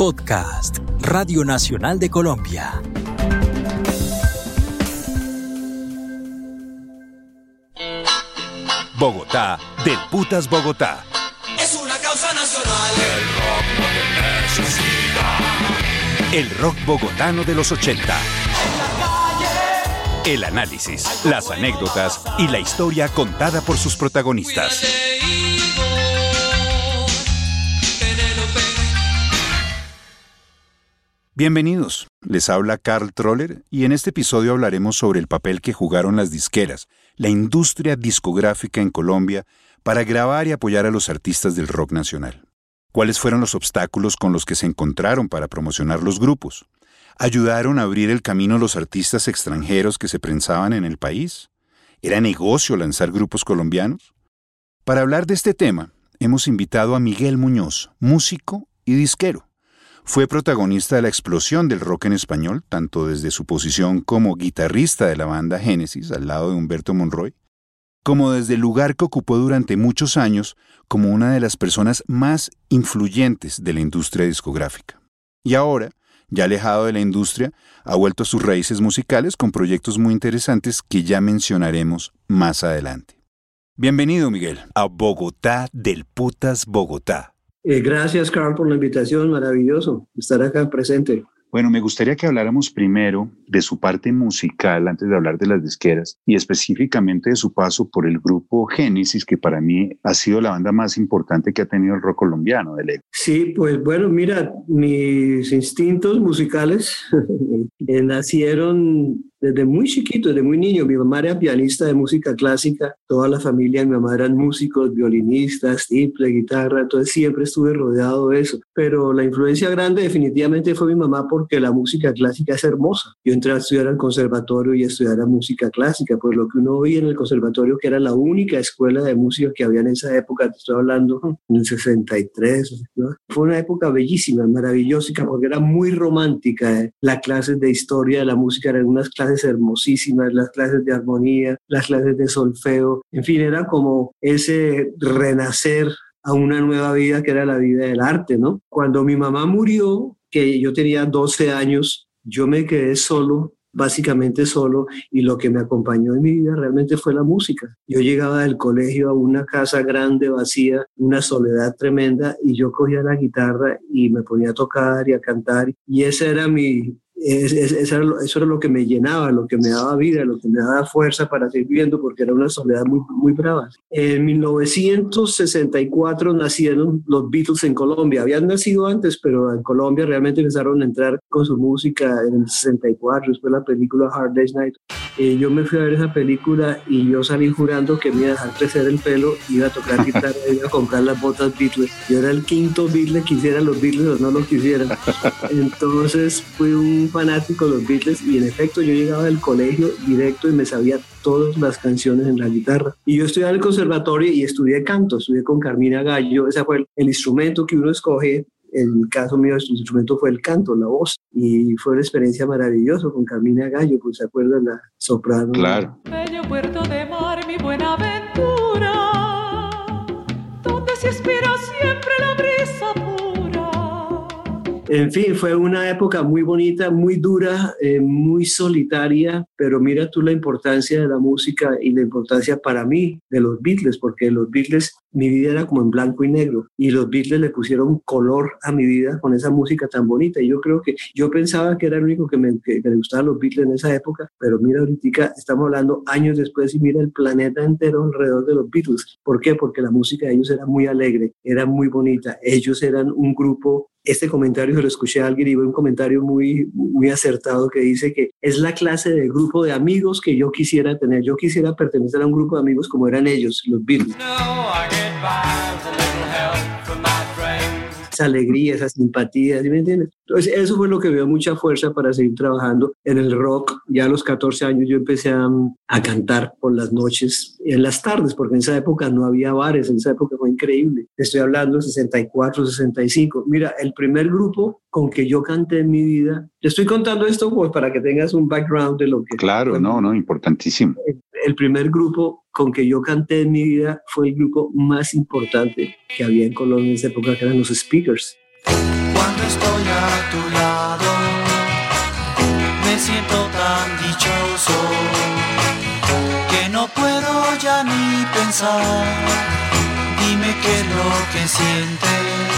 Podcast, Radio Nacional de Colombia. Bogotá, del Putas Bogotá. Es una causa nacional. El rock bogotano de los 80. El análisis, las anécdotas y la historia contada por sus protagonistas. Bienvenidos, les habla Carl Troller y en este episodio hablaremos sobre el papel que jugaron las disqueras, la industria discográfica en Colombia, para grabar y apoyar a los artistas del rock nacional. ¿Cuáles fueron los obstáculos con los que se encontraron para promocionar los grupos? ¿Ayudaron a abrir el camino a los artistas extranjeros que se prensaban en el país? ¿Era negocio lanzar grupos colombianos? Para hablar de este tema, hemos invitado a Miguel Muñoz, músico y disquero. Fue protagonista de la explosión del rock en español, tanto desde su posición como guitarrista de la banda Génesis, al lado de Humberto Monroy, como desde el lugar que ocupó durante muchos años como una de las personas más influyentes de la industria discográfica. Y ahora, ya alejado de la industria, ha vuelto a sus raíces musicales con proyectos muy interesantes que ya mencionaremos más adelante. Bienvenido, Miguel, a Bogotá del Putas Bogotá. Gracias, Carl, por la invitación. Maravilloso estar acá presente. Bueno, me gustaría que habláramos primero de su parte musical antes de hablar de las disqueras y específicamente de su paso por el grupo Génesis, que para mí ha sido la banda más importante que ha tenido el rock colombiano. Sí, pues bueno, mira, mis instintos musicales nacieron desde muy chiquito, desde muy niño. Mi mamá era pianista de música clásica, toda la familia de mi mamá eran músicos, violinistas, tiple, guitarra, entonces siempre estuve rodeado de eso. Pero la influencia grande definitivamente fue mi mamá porque la música clásica es hermosa. Yo entré a estudiar al conservatorio y a estudiar música clásica, pues lo que uno oía en el conservatorio, que era la única escuela de música que había en esa época, te estoy hablando en el 63, ¿no? Fue una época bellísima, maravillosa, porque era muy romántica. Las clases de historia de la música eran unas clases hermosísimas, las clases de armonía, las clases de solfeo, en fin, era como ese renacer a una nueva vida que era la vida del arte, ¿no? Cuando mi mamá murió, que yo tenía 12 años, yo me quedé solo, básicamente solo, y lo que me acompañó en mi vida realmente fue la música. Yo llegaba del colegio a una casa grande, vacía, una soledad tremenda, y yo cogía la guitarra y me ponía a tocar y a cantar, y ese era eso era lo que me llenaba, lo que me daba vida, lo que me daba fuerza para seguir viviendo, porque era una soledad muy, muy brava. En 1964 nacieron los Beatles en Colombia. Habían nacido antes, pero en Colombia realmente empezaron a entrar con su música en el 64, después la película Hard Day's Night. Yo me fui a ver esa película y yo salí jurando que me iba a dejar crecer el pelo, iba a tocar guitarra, iba a comprar las botas Beatles. Yo era el quinto Beatle, quisieran los Beatles o no los quisieran. Entonces fui un fanático de los Beatles y en efecto yo llegaba del colegio directo y me sabía todas las canciones en la guitarra. Y yo estudié en el conservatorio y estudié canto, estudié con Carmina Gallo. Ese fue el instrumento que uno escoge. En el caso mío, el instrumento fue el canto, la voz, y fue una experiencia maravillosa con Carmina Gallo, pues se acuerdan, la soprano. Claro. Bello puerto de mar, mi buena aventura, donde se inspira siempre la brisa pura. En fin, fue una época muy bonita, muy dura, muy solitaria, pero mira tú la importancia de la música y la importancia para mí de los Beatles, porque los Beatles, mi vida era como en blanco y negro, y los Beatles le pusieron color a mi vida con esa música tan bonita. Y yo creo que yo pensaba que era el único que me gustaban los Beatles en esa época, pero mira ahorita estamos hablando años después y mira el planeta entero alrededor de los Beatles. ¿Por qué? Porque la música de ellos era muy alegre, era muy bonita. Ellos eran un grupo. Este comentario se lo escuché a alguien y fue un comentario muy, muy acertado que dice que es la clase de grupo de amigos que yo quisiera tener. Yo quisiera pertenecer a un grupo de amigos como eran ellos, los Beatles. Esa alegría, esa simpatía, ¿sí me entiendes? Entonces eso fue lo que me dio mucha fuerza para seguir trabajando en el rock. Ya a los 14 años yo empecé a cantar por las noches, en las tardes, porque en esa época no había bares, en esa época fue increíble. Estoy hablando de 64, 65. Mira, el primer grupo con que yo canté en mi vida, te estoy contando esto pues para que tengas un background de lo que... Claro, no, importantísimo. El primer grupo con que yo canté en mi vida fue el grupo más importante que había en Colombia en esa época, que eran los Speakers. Cuando estoy a tu lado, me siento tan dichoso que no puedo ya ni pensar. Dime qué es lo que sientes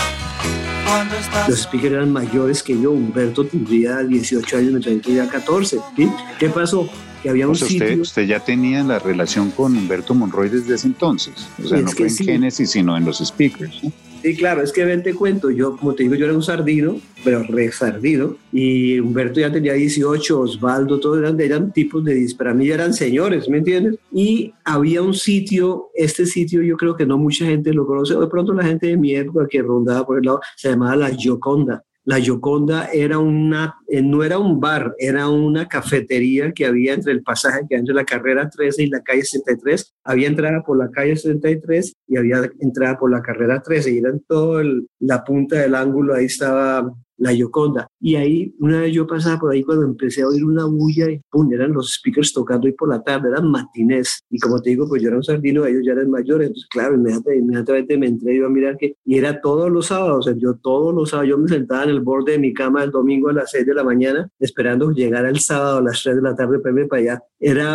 cuando estás. Los speakers eran mayores que yo. Humberto tendría 18 años, mientras yo tenía 14. ¿Sí? ¿Qué pasó? Que había un sitio. Usted ya tenía la relación con Humberto Monroy desde ese entonces. O sea, no fue en Genesis, sino en los speakers, ¿no? Sí, claro, es que ven, te cuento, yo, como te digo, yo era un sardino, pero re sardino, y Humberto ya tenía 18, Osvaldo, todos eran tipos para mí ya eran señores, ¿me entiendes? Y había un sitio, este sitio yo creo que no mucha gente lo conoce, o de pronto la gente de mi época que rondaba por el lado, se llamaba La Gioconda. La Gioconda era no era un bar, era una cafetería que había entre el pasaje que entre la carrera 13 y la calle 63. Había entrada por la calle 63 y había entrada por la carrera 13 y era en toda la punta del ángulo, ahí estaba La Gioconda. Y ahí, una vez yo pasaba por ahí cuando empecé a oír una bulla y ¡pum! Eran los speakers tocando ahí por la tarde, eran matinés. Y como te digo, pues yo era un sardino, ellos ya eran mayores. Entonces, claro, inmediatamente me entré yo a mirar y era todos los sábados. O sea, yo me sentaba en el borde de mi cama el domingo a las 6 de la mañana, esperando llegar el sábado a las 3 de la tarde para irme para allá.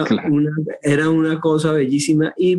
Era una cosa bellísima y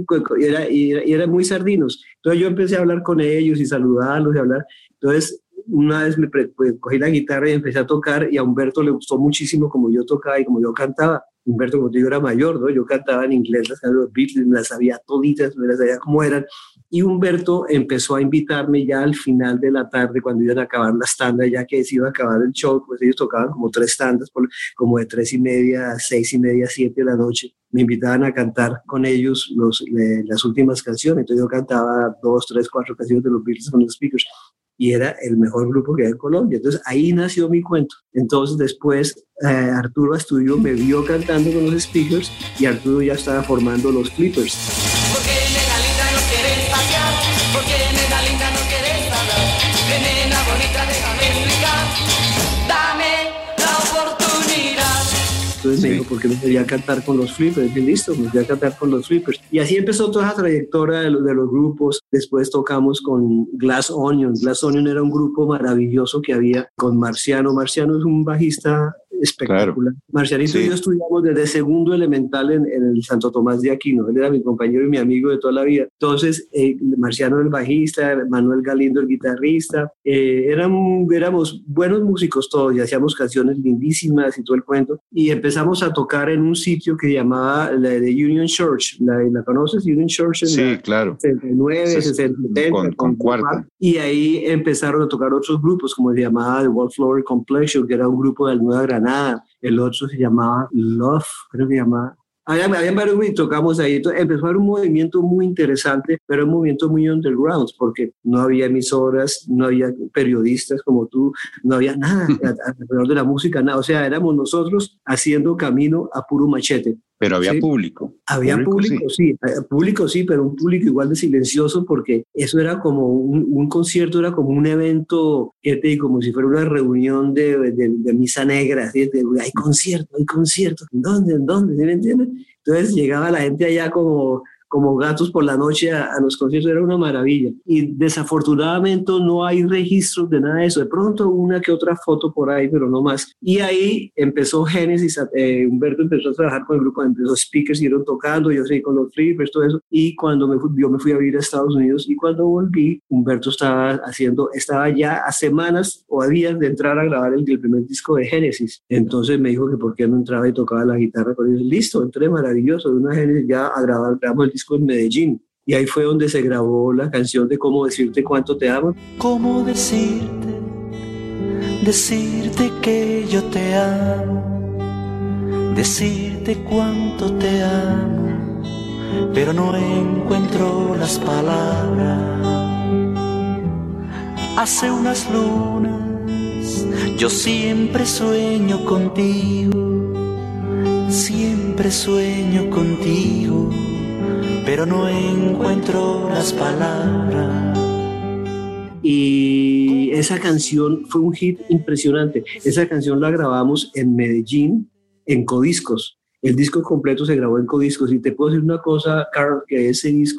era muy sardinos. Entonces yo empecé a hablar con ellos y saludarlos y hablar. Entonces, una vez pues, cogí la guitarra y empecé a tocar y a Humberto le gustó muchísimo como yo tocaba y como yo cantaba. Humberto, como te digo, era mayor, ¿no? Yo cantaba en inglés, las canciones de los Beatles, me las sabía toditas, me las sabía cómo eran. Y Humberto empezó a invitarme ya al final de la tarde, cuando iban a acabar las tandas, ya que se iba a acabar el show, pues ellos tocaban como 3 tandas, como de 3:30 a 6:30, 7 de la noche. Me invitaban a cantar con ellos las últimas canciones. Entonces yo cantaba 2, 3, 4 canciones de los Beatles con los speakers. Y era el mejor grupo que había en Colombia. Entonces ahí nació mi cuento. Entonces después Arturo Astudillo me vio cantando con los speakers y Arturo ya estaba formando los Flippers. ¿Por qué, nena linda, no quieres pasear? ¿Por qué, nena linda, no quieres hablar? Ven, nena bonita, déjame explicar. Dame la oportunidad. Entonces me dijo, ¿por qué no quería cantar con los Flippers? Y listo, me fui a cantar con los Flippers. Y así empezó toda esa trayectoria de los grupos. Después tocamos con Glass Onion. Glass Onion era un grupo maravilloso que había con Marciano. Marciano es un bajista espectacular. Claro. Marcianito y yo estudiamos desde segundo elemental en el Santo Tomás de Aquino. Él era mi compañero y mi amigo de toda la vida. Entonces, Marciano el bajista, Manuel Galindo el guitarrista. Éramos buenos músicos todos y hacíamos canciones lindísimas y todo el cuento. Y empezamos a tocar en un sitio que llamaba la de Union Church. ¿La conoces? Union Church en sí, claro. 69, 70, con cuarta. Y ahí empezaron a tocar otros grupos, como se llamaba The Wallflower Complexion, que era un grupo de Nueva Granada. El otro se llamaba Love, creo que se llamaba. Había varios y tocamos ahí. Entonces, empezó a haber un movimiento muy interesante, pero un movimiento muy underground, porque no había emisoras, no había periodistas como tú, no había nada alrededor de la música, nada. O sea, éramos nosotros haciendo camino a puro machete. Pero había ¿sí? Público. Había público, sí, pero un público igual de silencioso, porque eso era como un concierto, era como un evento, como si fuera una reunión de misa negra, ¿sí? Hay concierto, ¿en dónde? ¿Sí me entiendes? Entonces llegaba la gente allá como gatos por la noche a los conciertos, era una maravilla. Y desafortunadamente no hay registros de nada de eso. De pronto una que otra foto por ahí, pero no más. Y ahí empezó Genesis, Humberto empezó a trabajar con el grupo, los speakers siguieron tocando, yo seguí con los Flippers, todo eso. Y cuando yo me fui a vivir a Estados Unidos, y cuando volví, Humberto estaba ya a semanas o a días de entrar a grabar el primer disco de Genesis. Entonces me dijo que por qué no entraba y tocaba la guitarra con ellos. Listo, entré maravilloso, de una Genesis ya a grabamos el disco en Medellín, y ahí fue donde se grabó la canción de Cómo decirte cuánto te amo. ¿Cómo decirte que yo te amo, decirte cuánto te amo, pero no encuentro las palabras? Hace unas lunas yo siempre sueño contigo, pero no encuentro las palabras. Y esa canción fue un hit impresionante. Esa canción la grabamos en Medellín, en Codiscos. El disco completo se grabó en Codiscos. Y te puedo decir una cosa, Carl, que ese disco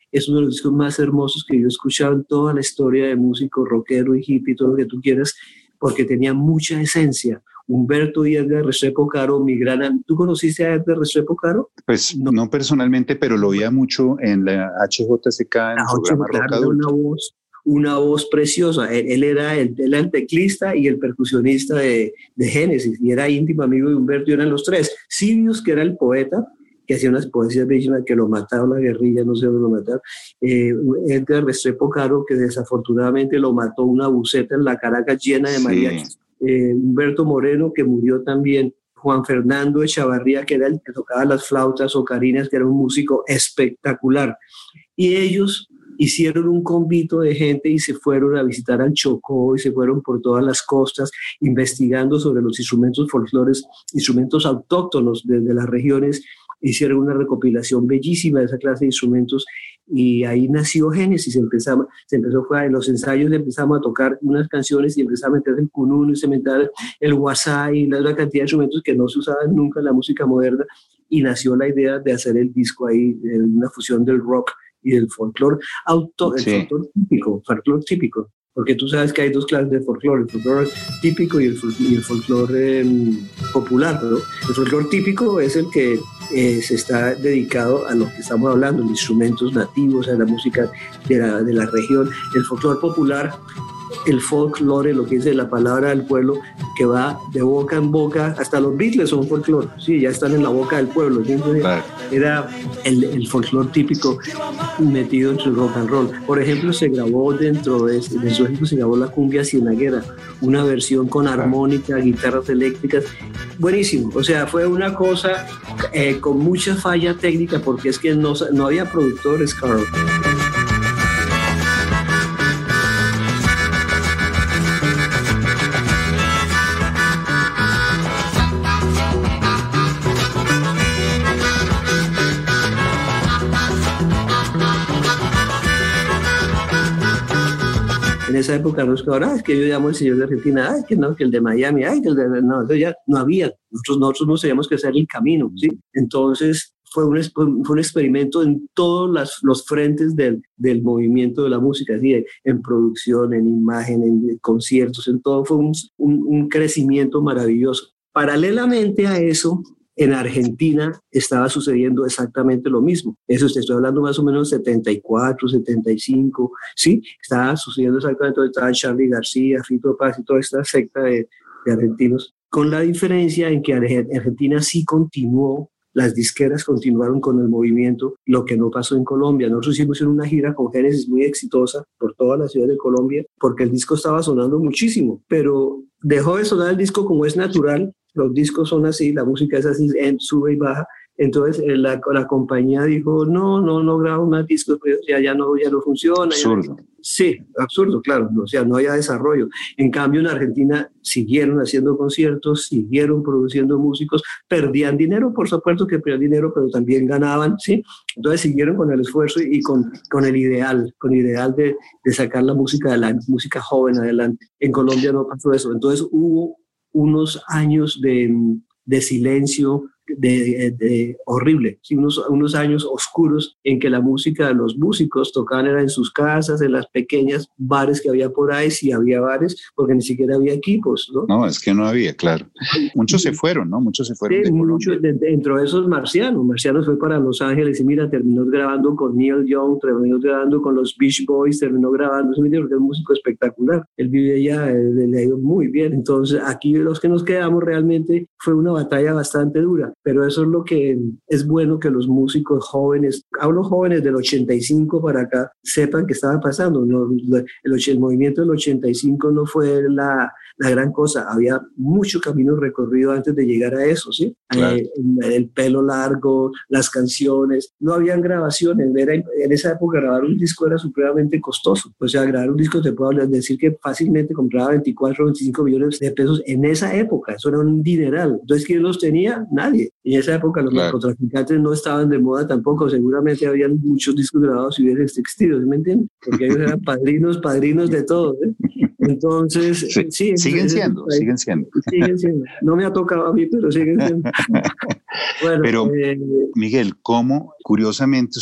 es uno de los discos más hermosos que yo he escuchado en toda la historia de músico, rockero y hippie, todo lo que tú quieras, porque tenía mucha esencia. Humberto y Edgar Restrepo Caro, mi gran... ¿Tú conociste a Edgar Restrepo Caro? Pues no personalmente, pero lo oía mucho en la HJCK, en el programa Rock Adulto. Una voz preciosa. Él era el teclista y el percusionista de Génesis, y era íntimo amigo de Humberto, y eran los tres. Sirius, que era el poeta, que hacía unas poesías bellísimas, que lo mataron la guerrilla, no sé dónde lo mataron. Edgar Restrepo Caro, que desafortunadamente lo mató una buceta en la Caracas llena de mariachis. Humberto Moreno, que murió también. Juan Fernando Echavarría, que era el que tocaba las flautas ocarinas, que era un músico espectacular. Y ellos hicieron un convito de gente y se fueron a visitar al Chocó y se fueron por todas las costas investigando sobre los instrumentos folclóricos, instrumentos autóctonos de las regiones. Hicieron una recopilación bellísima de esa clase de instrumentos, y ahí nació Génesis. En los ensayos empezamos a tocar unas canciones y empezamos a meter el cununo y se meter el guasá y una cantidad de instrumentos que no se usaban nunca en la música moderna, y nació la idea de hacer el disco ahí, una fusión del rock y del folclore folclore típico, porque tú sabes que hay dos clases de folclore, el folclore típico y el folclore popular, ¿no? El folclore típico es el que se está dedicado a lo que estamos hablando, los instrumentos nativos, a la música de la región. El folclore popular, el folklore, lo que dice la palabra del pueblo, que va de boca en boca, hasta los Beatles son folklore, sí, ya están en la boca del pueblo. Entonces, era el folklore típico metido entre el rock and roll. Por ejemplo, se grabó dentro de su disco, se grabó la cumbia cienaguera, una versión con armónica, guitarras eléctricas, buenísimo. O sea, fue una cosa con mucha falla técnica, porque es que no había productores, Carl. En esa época no es que ahora, es que yo llamo al señor de Argentina, que no, que el de Miami, que el de... No, entonces ya no había, nosotros no sabíamos que hacer el camino, ¿sí? Entonces fue un experimento en todos los frentes del movimiento de la música, ¿sí? En producción, en imagen, en conciertos, en todo. Fue un crecimiento maravilloso. Paralelamente a eso, en Argentina estaba sucediendo exactamente lo mismo. Eso te estoy hablando más o menos 74, 75, ¿sí? Estaba sucediendo exactamente, estaba Charly García, Fito Páez y toda esta secta de argentinos, con la diferencia en que Argentina sí continuó, las disqueras continuaron con el movimiento, lo que no pasó en Colombia. Nosotros hicimos una gira con Génesis muy exitosa por toda la ciudad de Colombia, porque el disco estaba sonando muchísimo, pero dejó de sonar el disco como es natural. Los discos son así, la música es así, sube y baja. Entonces la compañía dijo, no grabo más discos, pues, ya no funciona. Absurdo. Sí, absurdo, claro, o sea, no había desarrollo. En cambio, en Argentina siguieron haciendo conciertos, siguieron produciendo músicos, perdían dinero, por supuesto que perdían dinero, pero también ganaban, ¿sí? Entonces siguieron con el esfuerzo y con el ideal de sacar la música adelante, música joven adelante. En Colombia no pasó eso. Entonces hubo unos años de silencio horrible, ¿sí? unos años oscuros en que la música de los músicos tocaban era en sus casas, en las pequeñas bares que había por ahí, si había bares, porque ni siquiera había equipos, ¿no? No, es que no había, claro. Muchos se fueron, ¿no? Muchos se fueron de Colombia. Dentro de esos Marciano fue para Los Ángeles y mira, terminó grabando con Neil Young, terminó grabando con los Beach Boys, terminó grabando, porque es un músico espectacular. Él vive allá, le ha ido muy bien. Entonces, aquí los que nos quedamos realmente fue una batalla bastante dura. Pero eso es lo que es bueno, que los músicos jóvenes, hablo jóvenes del 85 para acá, sepan qué estaba pasando. El movimiento del 85 no fue la gran cosa, había mucho camino recorrido antes de llegar a eso, ¿sí? Claro. El pelo largo, las canciones, no habían grabaciones. En esa época grabar un disco era supremamente costoso. O sea, grabar un disco te puedo decir que fácilmente compraba 24 o 25 millones de pesos en esa época. Eso era un dineral. Entonces, ¿quién los tenía? Nadie. En esa época los narcotraficantes no estaban de moda tampoco. Seguramente habían muchos discos grabados y bien existidos, ¿me entiendes? Porque ellos eran padrinos de todo, ¿eh? Entonces, sí, siguen siendo. Siguen siendo. No me ha tocado a mí, pero siguen siendo. Bueno, pero, Miguel, ¿cómo, curiosamente,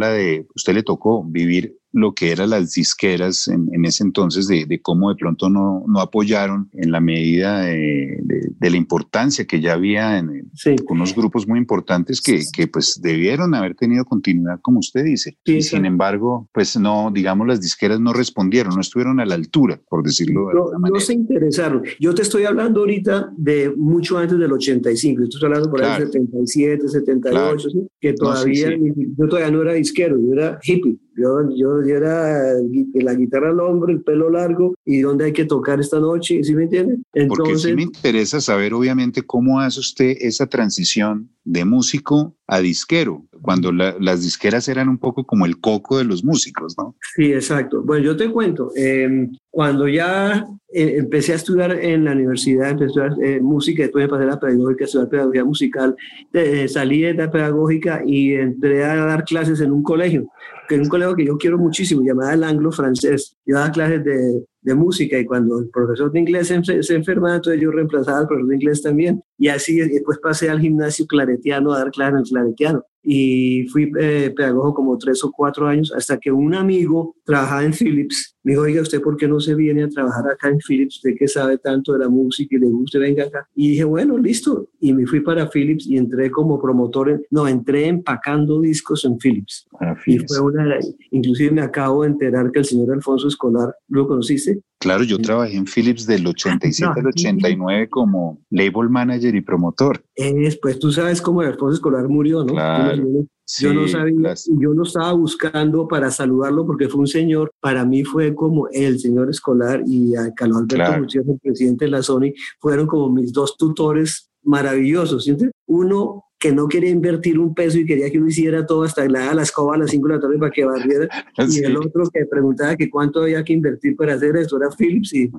usted le tocó vivir lo que eran las disqueras en ese entonces, de cómo de pronto no apoyaron en la medida de la importancia que ya había en unos grupos muy importantes que pues debieron haber tenido continuidad, como usted dice. Sí, y sin embargo, pues no, digamos, las disqueras no respondieron, no estuvieron a la altura, por decirlo de alguna manera. No se interesaron. Yo te estoy hablando ahorita de mucho antes del 85, estoy hablando por ahí del 77, 78, ¿sí? Que todavía, yo todavía no era disquero, yo era hippie. Yo era la guitarra al hombro, el pelo largo, y dónde hay que tocar esta noche, ¿sí me entiende? Entonces, porque sí me interesa saber, obviamente, cómo hace usted esa transición de músico a disquero, cuando las disqueras eran un poco como el coco de los músicos, ¿no? Sí, exacto. Bueno, yo te cuento, cuando ya empecé a estudiar en la universidad, empecé a estudiar música, después me pasé a la pedagógica, a estudiar pedagogía musical, salí de la pedagógica y entré a dar clases en un colegio, que es un colegio que yo quiero muchísimo, llamado el Anglo-Francés. Yo daba clases de música, y cuando el profesor de inglés se enfermaba, entonces yo reemplazaba al profesor de inglés también, y así después pasé al gimnasio claretiano a dar clases en el claretiano, y fui pedagogo como 3 o 4 años, hasta que un amigo trabajaba en Philips, me dijo, oiga, ¿usted por qué no se viene a trabajar acá en Philips? Usted que sabe tanto de la música y le gusta, venga acá. Y dije, bueno, listo, y me fui para Philips y entré como promotor, entré empacando discos en Philips. Y fue inclusive me acabo de enterar que el señor Alfonso Escolar, ¿lo conociste? Claro, yo trabajé en Philips del 87 al 89 como label manager y promotor. Pues tú sabes cómo Alfonso Escolar murió, ¿no? Claro. Yo no sabía, yo no estaba buscando para saludarlo porque fue un señor, para mí fue como el señor Escolar, y a Carlos Alberto Gutiérrez, el presidente de la Sony, fueron como mis dos tutores maravillosos, ¿sientes? Uno que no quería invertir un peso y quería que uno hiciera todo hasta la escoba a las 5 de la tarde para que barriera, y el otro que preguntaba que cuánto había que invertir para hacer eso, era Philips y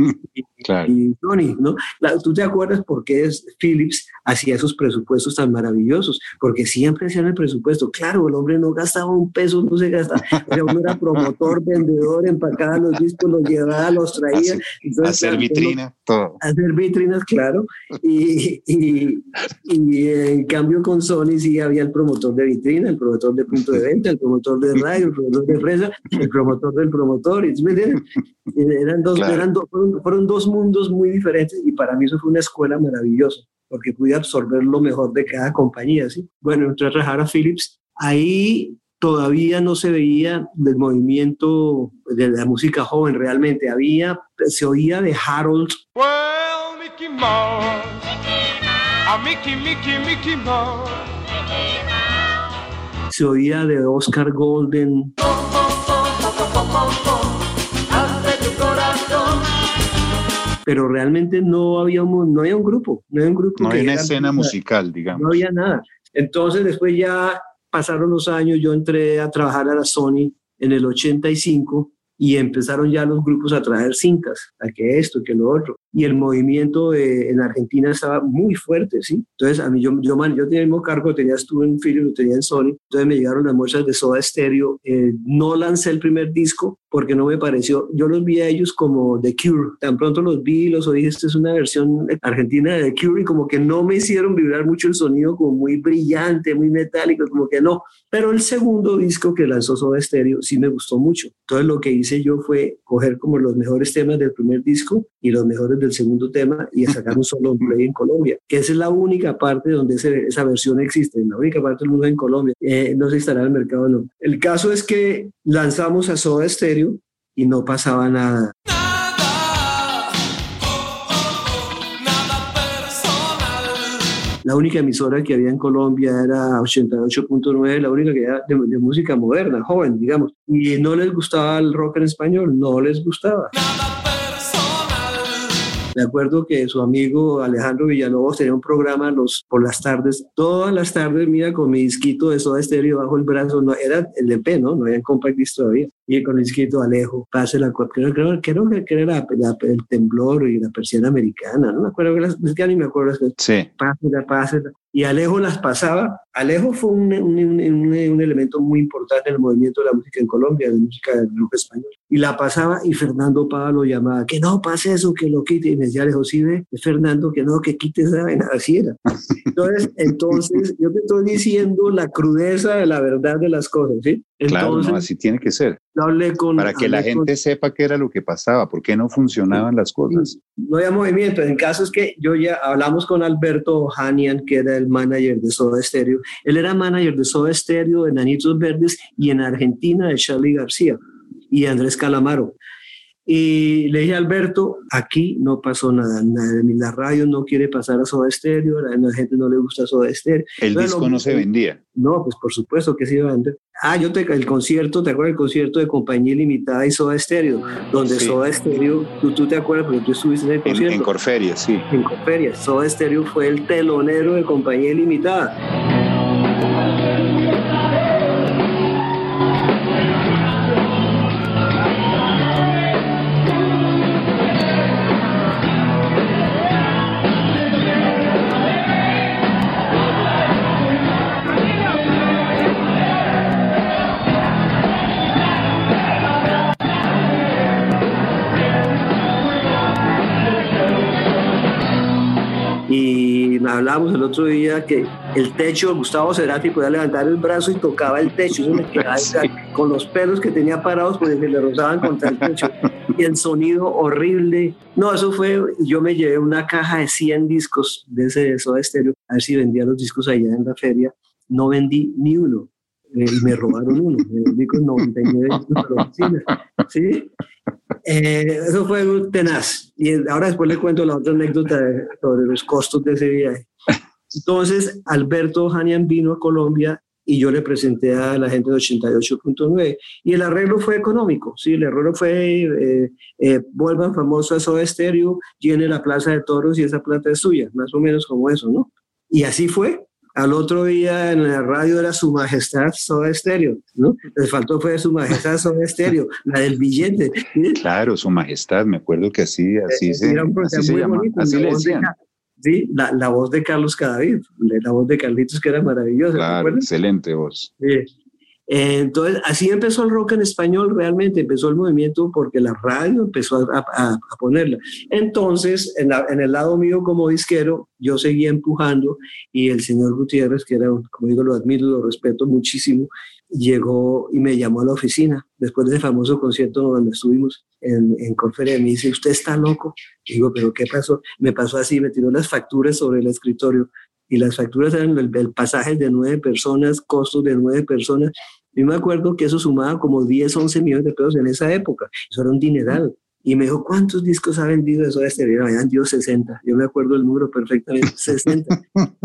Sony, ¿no? ¿Tú te acuerdas por qué Philips hacía esos presupuestos tan maravillosos? Porque siempre hacían el presupuesto. Claro, el hombre no gastaba un peso, no se gastaba. O sea, uno era promotor, vendedor, empacaba los discos, los llevaba, los traía. Entonces, hacer vitrina, todo. Hacer vitrinas, claro. Y en cambio con Sony sí había el promotor de vitrina, el promotor de punto de venta, el promotor de radio, el promotor de empresa, el promotor del promotor. ¿Me entiendes? Fueron dos mundos muy diferentes, y para mí eso fue una escuela maravillosa, porque pude absorber lo mejor de cada compañía, ¿sí? Bueno, entré a trabajar a Philips. Ahí todavía no se veía del movimiento de la música joven realmente. Se oía de Harold. Well, Mickey Mouse. Mickey Mouse. Se oía de Oscar Golden. Pero realmente no había un grupo. No había una escena musical, digamos. No había nada. Entonces después ya pasaron los años, yo entré a trabajar a la Sony en el 85, y empezaron ya los grupos a traer cintas, a que esto, que lo otro. Y el movimiento en Argentina estaba muy fuerte, ¿sí? Entonces, a mí, yo tenía el mismo cargo, estuve en Philips, lo tenía en Sony. Entonces me llegaron las muestras de Soda Stereo. No lancé el primer disco porque no me pareció. Yo los vi a ellos como The Cure. Tan pronto los vi, los oí, esta es una versión argentina de The Cure, y como que no me hicieron vibrar mucho el sonido, como muy brillante, muy metálico, como que no. Pero el segundo disco que lanzó Soda Stereo sí me gustó mucho. Entonces lo que hice yo fue coger como los mejores temas del primer disco y los mejores del segundo tema, y a sacar un solo play en Colombia, que esa es la única parte donde esa versión existe, la única parte del mundo en Colombia. No se estará en el mercado, no. El caso es que lanzamos a Soda Stereo y no pasaba nada. La única emisora que había en Colombia era 88.9, la única que era de música moderna, joven, digamos. Y no les gustaba el rock en español, no les gustaba. Me acuerdo que su amigo Alejandro Villalobos tenía un programa por las tardes, todas las tardes, mira, con mi disquito de Soda Stereo bajo el brazo. No, era el EP, ¿no? No había compact disc todavía. y con el disquito Alejo, pase la creo que era el temblor y la persiana americana, no me acuerdo, es que ni me acuerdo, sí. Pásela. Y Alejo las pasaba. Alejo fue un elemento muy importante en el movimiento de la música en Colombia, de música del rock español. Y la pasaba y Fernando Pava lo llamaba, que no pase eso, que lo quite. Y me decía Alejo, sí ve, Fernando, que no, que quite esa vaina, así era. Entonces, yo te estoy diciendo la crudeza de la verdad de las cosas, ¿sí? Entonces, claro, no, así tiene que ser. Para que la gente sepa qué era lo que pasaba, por qué no funcionaban las cosas. No había movimiento. En caso es que yo ya hablamos con Alberto Ohanian, que era el manager de Soda Stereo. Él era manager de Soda Stereo, de Enanitos Verdes y en Argentina de Charly García y Andrés Calamaro. Y le dije a Alberto, aquí no pasó nada, la radio no quiere pasar a Soda Stereo, a la gente no le gusta Soda Stereo. ¿El disco no se vendía? No, pues por supuesto que se iba a vender. El concierto, ¿te acuerdas del concierto de Compañía Ilimitada y Soda Stereo? Donde sí. Soda Stereo, tú te acuerdas porque tú estuviste en el concierto. En Corferia, sí. En Corferia, Soda Stereo fue el telonero de Compañía Ilimitada. Y hablábamos el otro día que el techo, Gustavo Cerati podía levantar el brazo y tocaba el techo, eso me quedaba con los pelos que tenía parados porque se le rozaban contra el techo, y el sonido horrible. No, eso fue, yo me llevé una caja de 100 discos de ese Soda Stereo, a ver si vendía los discos allá en la feria, no vendí ni uno, y me robaron uno, me vendí con 99 discos a la oficina, ¿sí? Eso fue tenaz. Y ahora después le cuento la otra anécdota sobre los costos de ese viaje. Entonces, Alberto Ohanian vino a Colombia y yo le presenté a la gente de 88.9 y el arreglo fue económico, ¿sí? El arreglo fue vuelvan famoso a Soda Stereo, llene la Plaza de Toros y esa plata es suya, más o menos como eso, ¿no? Y así fue. Al otro día en la radio era Su Majestad Soda Stereo, ¿no? Les faltó fue Su Majestad Soda Stereo, la del billete. ¿Sí? Claro, Su Majestad, me acuerdo que así se llama, bonito, así le decían. Sí, la voz de Carlos Cadavid, la voz de Carlitos que era maravillosa. Claro, excelente voz. Sí. Entonces, así empezó el rock en español, realmente empezó el movimiento porque la radio empezó a ponerla. Entonces, en el lado mío como disquero, yo seguía empujando y el señor Gutiérrez, que era, como digo, lo admiro, lo respeto muchísimo, llegó y me llamó a la oficina después de ese famoso concierto donde estuvimos en Corferia. Me dice, ¿usted está loco? Y digo, ¿pero qué pasó? Me pasó así, me tiró las facturas sobre el escritorio y las facturas eran el pasaje de 9 personas, costos de 9 personas. Yo me acuerdo que eso sumaba como 10, 11 millones de pesos en esa época. Eso era un dineral. Y me dijo, ¿cuántos discos ha vendido de Soda Stereo? Me habían vendido 60. Yo me acuerdo el número perfectamente, 60.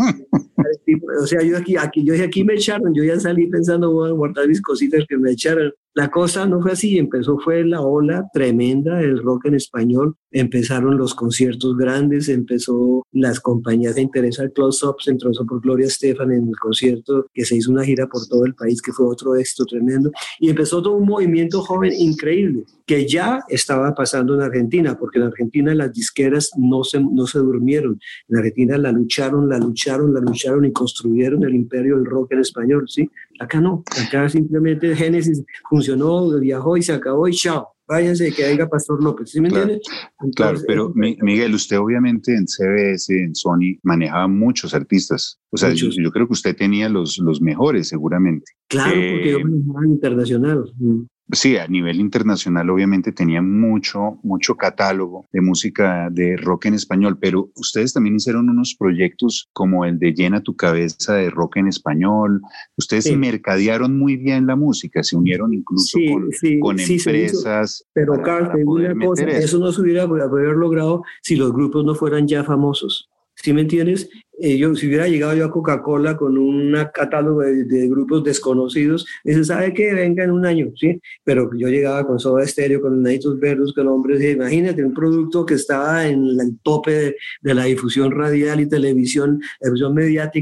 O sea, yo aquí me echaron. Yo ya salí pensando, voy a guardar mis cositas que me echaron. La cosa no fue así, fue la ola tremenda del rock en español, empezaron los conciertos grandes, empezó las compañías de interés al close-up, se entró por Gloria Estefan en el concierto que se hizo una gira por todo el país, que fue otro éxito tremendo, y empezó todo un movimiento joven increíble, que ya estaba pasando en Argentina, porque en Argentina las disqueras no se durmieron, en Argentina la lucharon y construyeron el imperio del rock en español, ¿sí? Acá no, acá simplemente Génesis funcionó, viajó y se acabó y chao, váyanse, que venga Pastor López, ¿sí me entiendes? Claro, pero Miguel, usted obviamente en CBS, en Sony, manejaba muchos artistas, o sea, yo creo que usted tenía los mejores seguramente. Claro, porque yo manejaba internacional. Sí, a nivel internacional obviamente tenía mucho catálogo de música de rock en español, pero ustedes también hicieron unos proyectos como el de Llena tu cabeza de rock en español. Ustedes mercadearon muy bien la música, se unieron incluso con empresas. Pero Carl, te digo una cosa, eso no se hubiera haber logrado si los grupos no fueran ya famosos. ¿Sí me entiendes? Si hubiera llegado yo a Coca-Cola con un catálogo de grupos desconocidos, dice, ¿sabe qué? Venga en un año, ¿sí? Pero yo llegaba con Soda Stereo, con Enanitos Verdes, con Hombres, imagínate, un producto que estaba en el tope de la difusión radial y televisión mediática,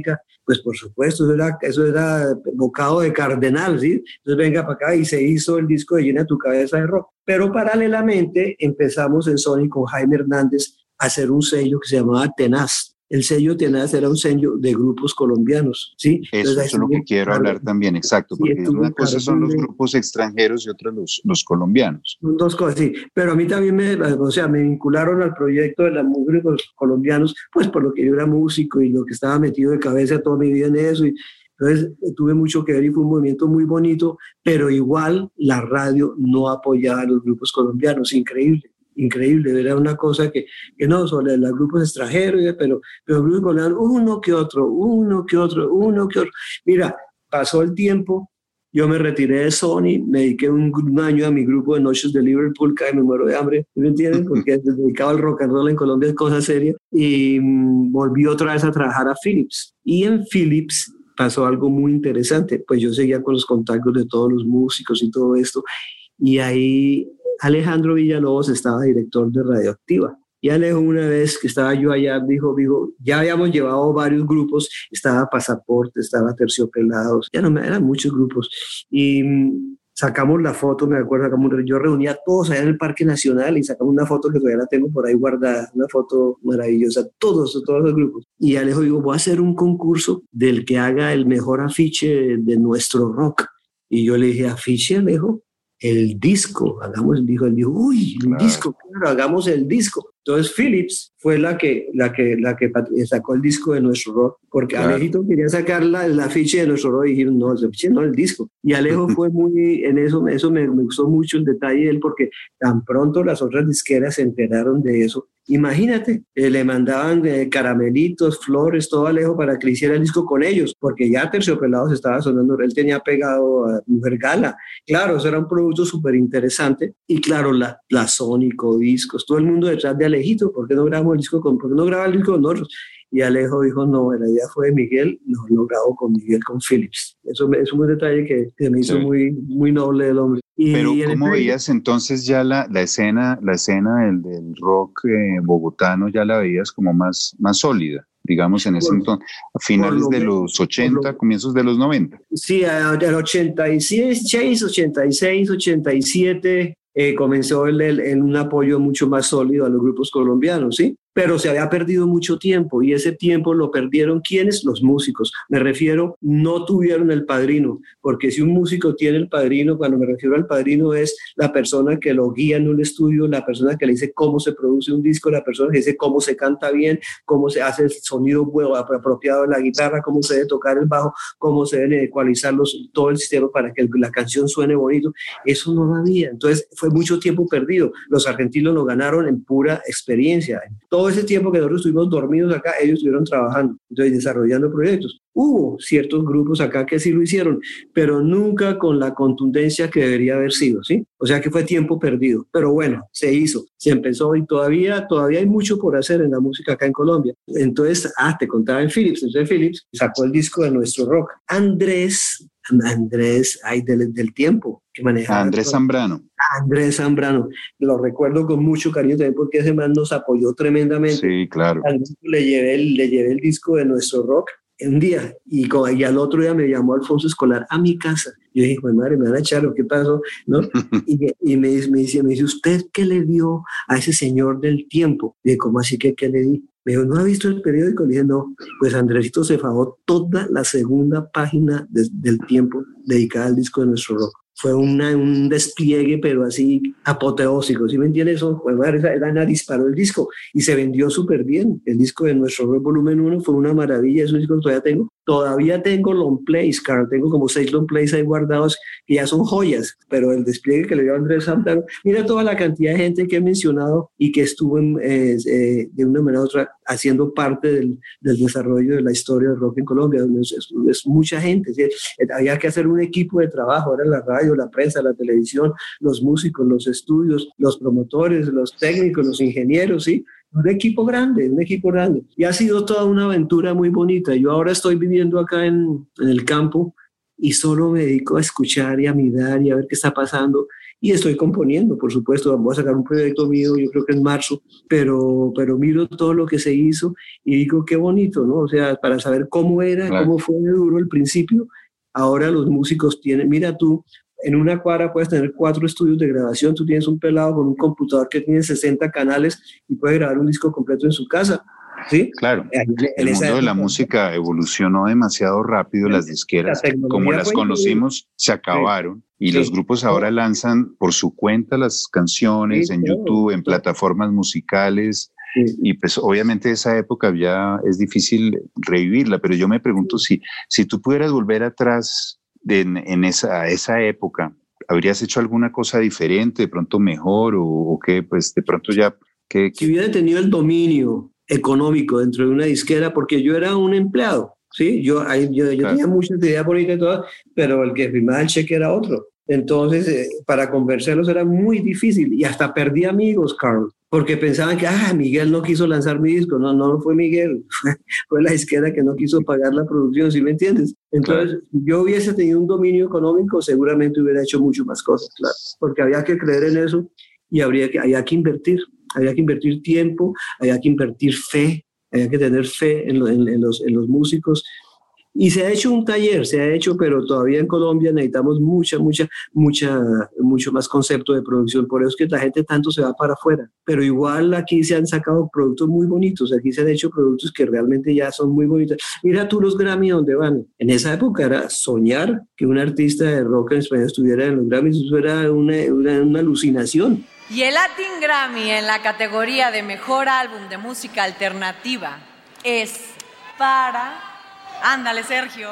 Pues por supuesto, eso era bocado de cardenal, ¿sí? Entonces venga para acá y se hizo el disco de Llena tu cabeza de rock. Pero paralelamente empezamos en Sony con Jaime Hernández a hacer un sello que se llamaba Tenaz. El sello Tenaz era un sello de grupos colombianos, ¿sí? Eso es lo que quiero hablar también, exacto, porque una cosa son los grupos extranjeros y otra los colombianos. Dos cosas, sí, pero a mí también me vincularon al proyecto de los músicos colombianos, pues por lo que yo era músico y lo que estaba metido de cabeza toda mi vida en eso, y entonces tuve mucho que ver y fue un movimiento muy bonito, pero igual la radio no apoyaba a los grupos colombianos, increíble, era una cosa que no, sobre los grupos extranjeros, pero los grupos colombianos, uno que otro. Mira, pasó el tiempo, yo me retiré de Sony, me dediqué un año a mi grupo de Noches de Liverpool, casi me muero de hambre, ¿me entienden? Porque dedicado al rock and roll en Colombia es cosa seria, y volví otra vez a trabajar a Philips, y en Philips pasó algo muy interesante, pues yo seguía con los contactos de todos los músicos y todo esto, y ahí Alejandro Villalobos estaba director de Radioactiva. Y Alejo, una vez que estaba yo allá, dijo, ya habíamos llevado varios grupos, estaba Pasaporte, estaba Terciopelados, ya no eran muchos grupos. Y sacamos la foto, me acuerdo, yo reuní a todos allá en el Parque Nacional y sacamos una foto que todavía la tengo por ahí guardada, una foto maravillosa, todos los grupos. Y Alejo dijo, voy a hacer un concurso del que haga el mejor afiche de nuestro rock. Y yo le dije, ¿afiche, Alejo? El disco, él dijo, uy, el disco, claro, hagamos el disco. Entonces Philips fue la que sacó el disco de nuestro rock, porque claro. Alejito quería sacar el afiche de nuestro rock y dijeron, no, el afiche no, el disco. Y Alejo fue muy, en eso me gustó mucho el detalle de él, porque tan pronto las otras disqueras se enteraron de eso. Imagínate, le mandaban caramelitos, flores, todo Alejo para que le hiciera el disco con ellos, porque ya Terciopelados estaba sonando, él tenía pegado a Mujer Gala. Claro, eso era un producto súper interesante. Y claro, la Sónico, discos, todo el mundo detrás de Alejito, ¿por qué no grabamos el disco por qué no graba el disco con nosotros? Y Alejo dijo, no, la idea fue de Miguel, no lo grabo con Miguel, con Philips. Eso es un detalle que me hizo muy, muy noble del hombre. Pero ¿cómo veías entonces ya la escena del rock bogotano, ya la veías como más sólida? Digamos en ese entonces, a finales de los 80, comienzos de los 90. Sí, del 86, 86, 87 comenzó un apoyo mucho más sólido a los grupos colombianos, ¿sí? Pero se había perdido mucho tiempo y ese tiempo lo perdieron ¿quiénes? Los músicos. Me refiero, no tuvieron el padrino, porque si un músico tiene el padrino, cuando me refiero al padrino es la persona que lo guía en un estudio, la persona que le dice cómo se produce un disco, la persona que dice cómo se canta bien, cómo se hace el sonido apropiado de la guitarra, cómo se debe tocar el bajo, cómo se deben ecualizar todo el sistema para que la canción suene bonito. Eso no lo había. Entonces fue mucho tiempo perdido. Los argentinos lo ganaron en pura experiencia. Todo ese tiempo que nosotros estuvimos dormidos acá, ellos estuvieron trabajando, entonces desarrollando proyectos. Hubo ciertos grupos acá que sí lo hicieron, pero nunca con la contundencia que debería haber sido, ¿sí? O sea que fue tiempo perdido, pero bueno, se hizo, se empezó y todavía hay mucho por hacer en la música acá en Colombia. Entonces, te contaba en Philips, entonces Philips sacó el disco de nuestro rock. Andrés, del tiempo que manejaba. Andrés Zambrano, lo recuerdo con mucho cariño también porque ese man nos apoyó tremendamente. Sí, claro. Le llevé el disco de nuestro rock un día y al otro día me llamó Alfonso Escolar a mi casa. Yo dije, madre, me van a echar, ¿qué pasó? ¿No? y me dice, ¿usted qué le dio a ese señor del tiempo? Y dije, ¿cómo así que qué le di? Me dijo, ¿no ha visto el periódico? Le dije, no. Pues Andresito se fajó toda la segunda página del tiempo dedicada al disco de nuestro rock. Fue un despliegue, pero así apoteósico, ¿sí me entiendes? Ana disparó el disco y se vendió súper bien. El disco de nuestro rock volumen 1 fue una maravilla, es un disco que todavía tengo long plays, Carl, tengo como 6 long plays ahí guardados que ya son joyas, pero el despliegue que le dio Andrés Zambrano, mira toda la cantidad de gente que he mencionado y que estuvo de una manera u otra haciendo parte del desarrollo de la historia del rock en Colombia. Es mucha gente, ¿sí? Había que hacer un equipo de trabajo, era la radio, la prensa, la televisión, los músicos, los estudios, los promotores, los técnicos, los ingenieros, ¿sí? Un equipo grande. Y ha sido toda una aventura muy bonita. Yo ahora estoy viviendo acá en el campo y solo me dedico a escuchar y a mirar y a ver qué está pasando. y estoy componiendo, por supuesto. Vamos a sacar un proyecto mío, yo creo que en marzo, pero miro todo lo que se hizo y digo, qué bonito, ¿no? O sea, para saber cómo era, claro, cómo fue de duro el principio. Ahora los músicos tienen, mira tú, en una cuadra puedes tener 4 estudios de grabación, tú tienes un pelado con un computador que tiene 60 canales y puede grabar un disco completo en su casa. ¿Sí? Claro, el mundo de la música evolucionó demasiado rápido, las disqueras, como las conocimos, se acabaron, y los grupos ahora lanzan por su cuenta las canciones en YouTube, en plataformas musicales, y pues obviamente esa época ya es difícil revivirla, pero yo me pregunto si tú pudieras volver atrás en esa época, ¿habrías hecho alguna cosa diferente, de pronto mejor, o qué? Pues de pronto ya... Si hubiera tenido el dominio económico dentro de una disquera, porque yo era un empleado, ¿sí? Yo tenía muchas ideas bonitas y todas, pero el que firmaba el cheque era otro. Entonces, para convencerlos era muy difícil y hasta perdí amigos, Carl, porque pensaban que, Miguel no quiso lanzar mi disco. No fue Miguel, fue la disquera que no quiso pagar la producción, ¿sí me entiendes? Entonces, yo hubiese tenido un dominio económico, seguramente hubiera hecho mucho más cosas, claro, porque había que creer en eso y había que invertir. Había que invertir tiempo, había que invertir fe, había que tener fe en los músicos. Y se ha hecho un taller, pero todavía en Colombia necesitamos mucho más concepto de producción. Por eso es que la gente tanto se va para afuera. Pero igual aquí se han sacado productos muy bonitos. Aquí se han hecho productos que realmente ya son muy bonitos. Mira tú los Grammy donde van. En esa época era soñar que un artista de rock en español estuviera en los Grammys. Eso era una alucinación. Y el Latin Grammy en la categoría de Mejor Álbum de Música Alternativa es para... Ándale, Sergio.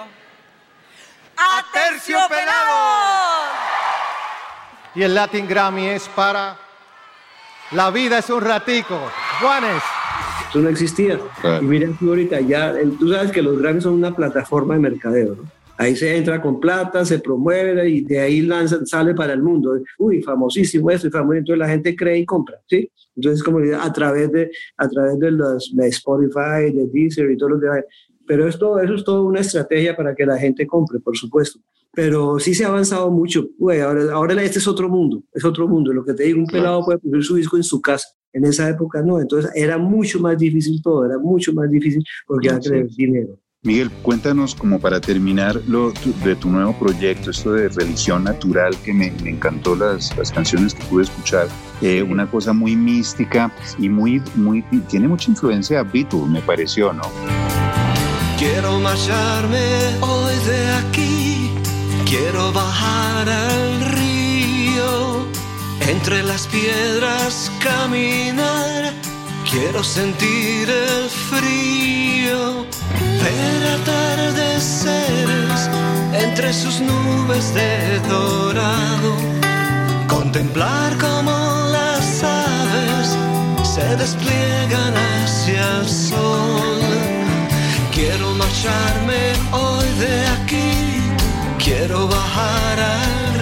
¡Aterciopelados! Y el Latin Grammy es para La vida es un ratico. Juanes. Eso no existía. Y miren tú ahorita ya, tú sabes que los Grammys son una plataforma de mercadeo, ¿no? Ahí se entra con plata, se promueve y de ahí sale para el mundo. Uy, famosísimo esto y famosísimo. Entonces la gente cree y compra, ¿sí? Entonces, como a través de Spotify, de Deezer y todo lo que hay. Pero eso es todo una estrategia para que la gente compre, por supuesto. Pero sí se ha avanzado mucho. Uy, ahora este es otro mundo. Lo que te digo, un pelado puede producir su disco en su casa. En esa época no. Entonces era mucho más difícil todo. Era mucho más difícil porque hay que tener dinero. Miguel, cuéntanos como para terminar de tu nuevo proyecto, esto de Religión Natural, que me encantó las canciones que pude escuchar, una cosa muy mística y tiene mucha influencia a Beatles, me pareció, ¿no? Quiero marcharme hoy de aquí, quiero bajar al río, entre las piedras caminar, quiero sentir el frío. Ver atardeceres entre sus nubes de dorado, contemplar cómo las aves se despliegan hacia el sol. Quiero marcharme hoy de aquí, quiero bajar al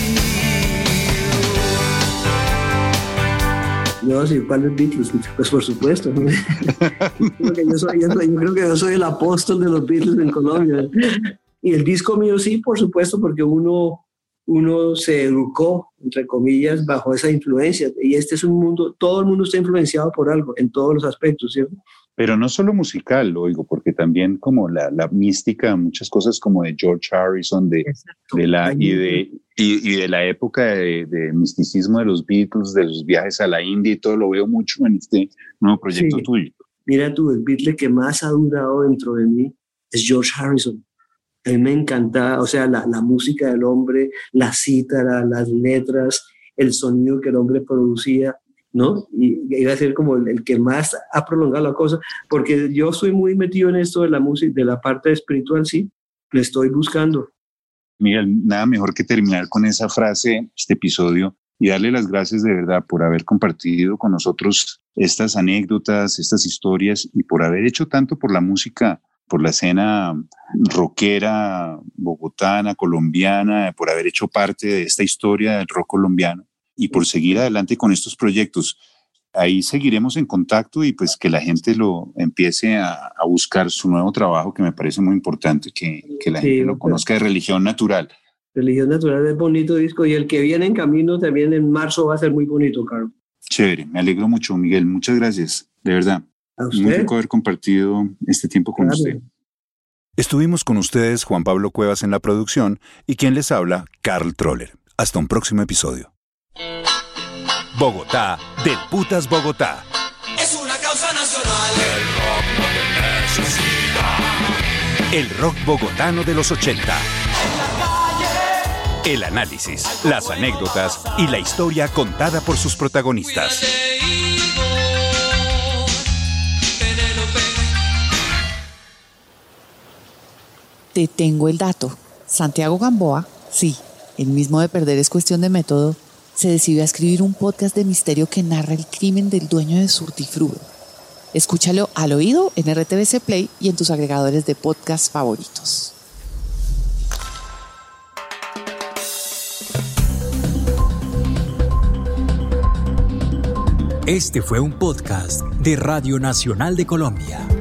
río. No, si ¿cuál es Beatles? Pues por supuesto. Yo creo que yo soy el apóstol de los Beatles en Colombia. Y el disco mío sí, por supuesto, porque uno se educó, entre comillas, bajo esa influencia. Y este es un mundo, todo el mundo está influenciado por algo, en todos los aspectos, ¿cierto? Pero no solo musical, lo oigo, porque también como la mística, muchas cosas como de George Harrison, de la época de misticismo de los Beatles, de los viajes a la India y todo, lo veo mucho en este nuevo proyecto tuyo. Mira tú, el Beatle que más ha durado dentro de mí es George Harrison. A mí me encantaba, o sea, la música del hombre, la cítara, las letras, el sonido que el hombre producía, ¿no? Y iba a ser como el que más ha prolongado la cosa, porque yo estoy muy metido en esto de la música, de la parte espiritual, sí, le estoy buscando. Miguel, nada mejor que terminar con esa frase, este episodio, y darle las gracias de verdad por haber compartido con nosotros estas anécdotas, estas historias, y por haber hecho tanto por la música, por la escena rockera bogotana, colombiana, por haber hecho parte de esta historia del rock colombiano y por seguir adelante con estos proyectos. Ahí seguiremos en contacto y pues que la gente lo empiece a buscar su nuevo trabajo, que me parece muy importante que la gente lo conozca, de Religión Natural. Religión Natural es bonito disco y el que viene en camino también en marzo va a ser muy bonito, Carlos. Chévere, me alegro mucho, Miguel. Muchas gracias, de verdad. ¿A usted? Muy rico haber compartido este tiempo con usted. Estuvimos con ustedes, Juan Pablo Cuevas en la producción y quien les habla, Carl Troller. Hasta un próximo episodio. Bogotá, del Putas Bogotá. Es una causa nacional. El rock bogotano de los 80. El análisis, las anécdotas y la historia contada por sus protagonistas. Te tengo el dato. Santiago Gamboa, sí, el mismo de Perder es cuestión de método, se decidió a escribir un podcast de misterio que narra el crimen del dueño de Surtifrudo. Escúchalo al oído en RTVC Play y en tus agregadores de podcast favoritos. Este fue un podcast de Radio Nacional de Colombia.